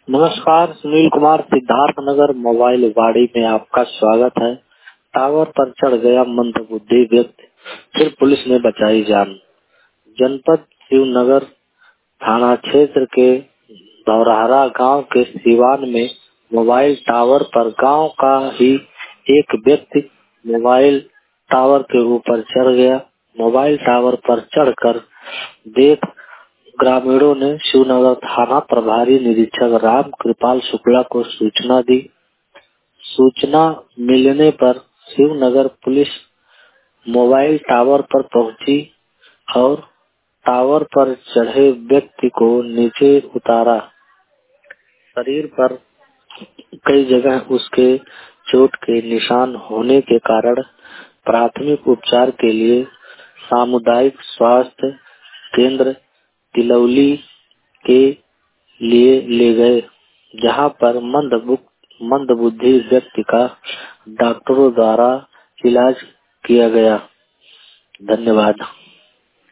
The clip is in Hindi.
नमस्कार, सुनील कुमार, सिद्धार्थ नगर मोबाइल वाड़ी में आपका स्वागत है। टावर पर चढ़ गया मंदबुद्धि व्यक्ति, फिर पुलिस ने बचाई जान। जनपद शिवनगर थाना क्षेत्र के धौरहरा गांव के सिवान में मोबाइल टावर पर गांव का ही एक व्यक्ति मोबाइल टावर के ऊपर चढ़ गया। मोबाइल टावर पर चढ़कर देख ग्रामीणों ने शिवनगर थाना प्रभारी निरीक्षक राम कृपाल शुक्ला को सूचना दी। सूचना मिलने पर शिवनगर पुलिस मोबाइल टावर पर पहुंची और टावर पर चढ़े व्यक्ति को नीचे उतारा। शरीर पर कई जगह उसके चोट के निशान होने के कारण प्राथमिक उपचार के लिए सामुदायिक स्वास्थ्य केंद्र तिलौली के लिए ले गए, जहां पर मंदबुद्धि व्यक्ति का डॉक्टरों द्वारा इलाज किया गया। धन्यवाद।